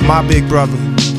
My big brother.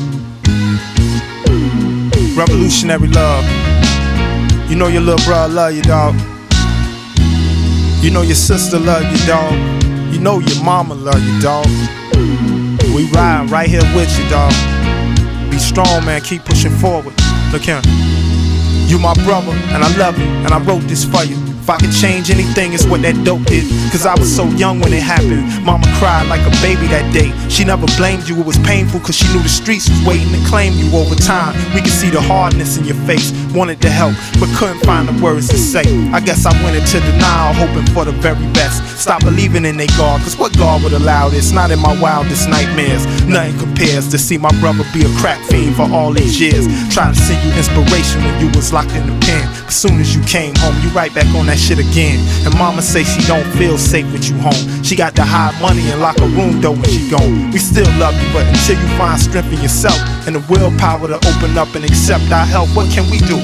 Revolutionary love. You know your little brother love you, dog. You know your sister love you, dog. You know your mama love you, dog. We riding right here with you, dog. Be strong, man, keep pushing forward. Look here. You my brother, and I love you, and I wrote this for you. If I could change anything, it's what that dope did. Cause I was so young when it happened. Mama cried like a baby that day. She never blamed you, it was painful cause she knew the streets was waiting to claim you over time. We could see the hardness in your face. Wanted to help, but couldn't find the words to say. I guess I went into denial, hoping for the very best. Stop believing in they God, cause what God would allow this? Not in my wildest nightmares. Nothing compares to see my brother be a crack fiend for all these years. Trying to send you inspiration when you was locked in the pen. As soon as you came home, you right back on that shit again. And mama say she don't feel safe with you home. She got to hide money and lock a room door when she gone. We still love you, but until you find strength in yourself and the willpower to open up and accept our help, what can we do?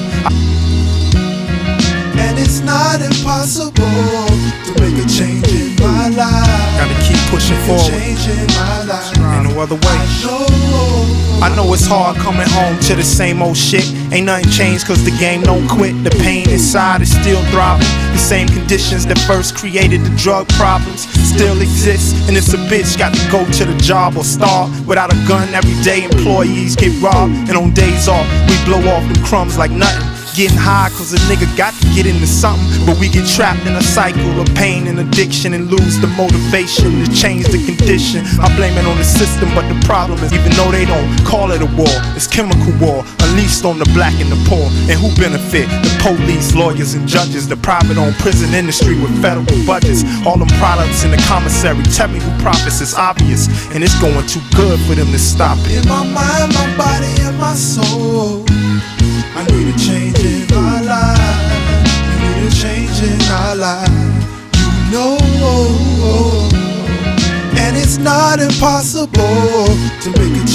And it's not impossible to make a change in my life. Gotta keep pushing forward. Change in my life. Ain't no other way. I know it's hard coming home to the same old shit. Ain't nothing changed cause the game don't quit. The pain inside is still throbbing. The same conditions that first created the drug problems still exist. And it's a bitch got to go to the job or starve. Without a gun every day employees get robbed. And on days off we blow off them crumbs like nothing. Getting high cause a nigga got to get into something. But we get trapped in a cycle of pain and addiction and lose the motivation to change the condition. I blame it on the system, but the problem is even though they don't call it a war, it's chemical war unleashed on the black and the poor. And who benefit? The police, lawyers and judges. The private owned prison industry with federal budgets. All them products in the commissary. Tell me who profits, it's obvious. And it's going too good for them to stop it. In my mind, my body and my soul, I need a change in my life. We need a change in our life. You know, and it's not impossible to make a